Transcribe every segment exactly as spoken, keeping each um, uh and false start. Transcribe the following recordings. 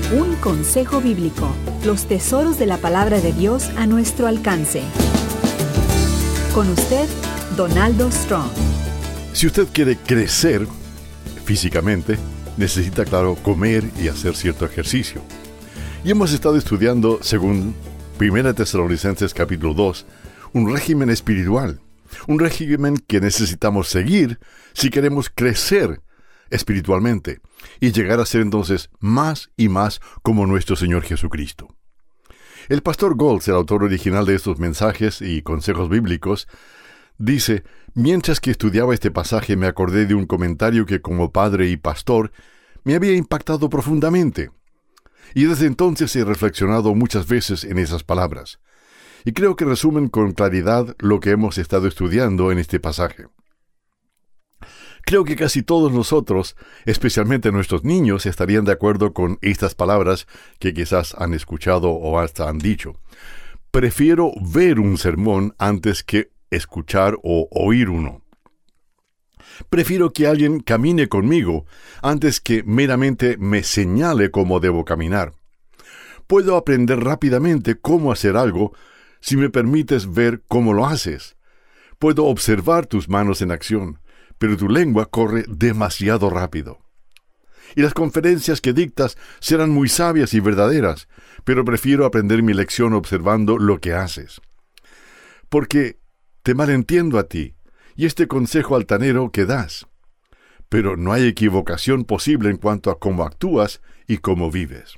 Un consejo bíblico, los tesoros de la palabra de Dios a nuestro alcance. Con usted, Donaldo Strong. Si usted quiere crecer físicamente, necesita, claro, comer y hacer cierto ejercicio. Y hemos estado estudiando, según Primera Tesalonicenses capítulo dos, un régimen espiritual, un régimen que necesitamos seguir si queremos crecer espiritualmente y llegar a ser entonces más y más como nuestro Señor Jesucristo. El pastor Goltz, el autor original de estos mensajes y consejos bíblicos, dice: mientras que estudiaba este pasaje me acordé de un comentario que como padre y pastor me había impactado profundamente. Y desde entonces he reflexionado muchas veces en esas palabras. Y creo que resumen con claridad lo que hemos estado estudiando en este pasaje. Creo que casi todos nosotros, especialmente nuestros niños, estarían de acuerdo con estas palabras que quizás han escuchado o hasta han dicho. Prefiero ver un sermón antes que escuchar o oír uno. Prefiero que alguien camine conmigo antes que meramente me señale cómo debo caminar. Puedo aprender rápidamente cómo hacer algo si me permites ver cómo lo haces. Puedo observar tus manos en acción, pero tu lengua corre demasiado rápido. Y las conferencias que dictas serán muy sabias y verdaderas, pero prefiero aprender mi lección observando lo que haces. Porque te malentiendo a ti y este consejo altanero que das, pero no hay equivocación posible en cuanto a cómo actúas y cómo vives.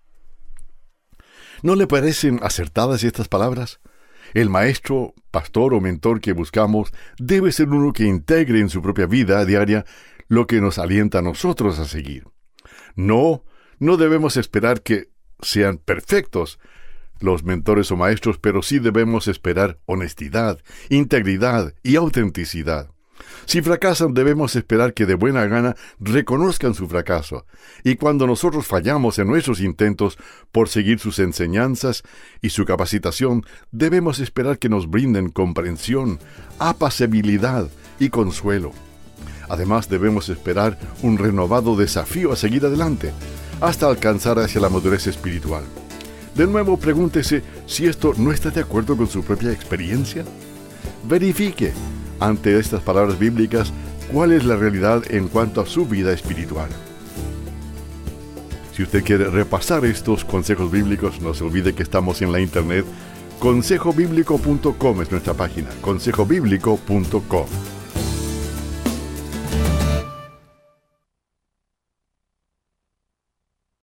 ¿No le parecen acertadas estas palabras? El maestro, pastor o mentor que buscamos debe ser uno que integre en su propia vida diaria lo que nos alienta a nosotros a seguir. No, no debemos esperar que sean perfectos los mentores o maestros, pero sí debemos esperar honestidad, integridad y autenticidad. Si fracasan, debemos esperar que de buena gana reconozcan su fracaso, y cuando nosotros fallamos en nuestros intentos por seguir sus enseñanzas y su capacitación, debemos esperar que nos brinden comprensión, apacibilidad y consuelo. Además, debemos esperar un renovado desafío a seguir adelante, hasta alcanzar hacia la madurez espiritual. De nuevo, pregúntese si esto no está de acuerdo con su propia experiencia. Verifique, ante estas palabras bíblicas, cuál es la realidad en cuanto a su vida espiritual. Si usted quiere repasar estos consejos bíblicos, no se olvide que estamos en la internet. consejo bíblico punto com es nuestra página, consejo bíblico punto com.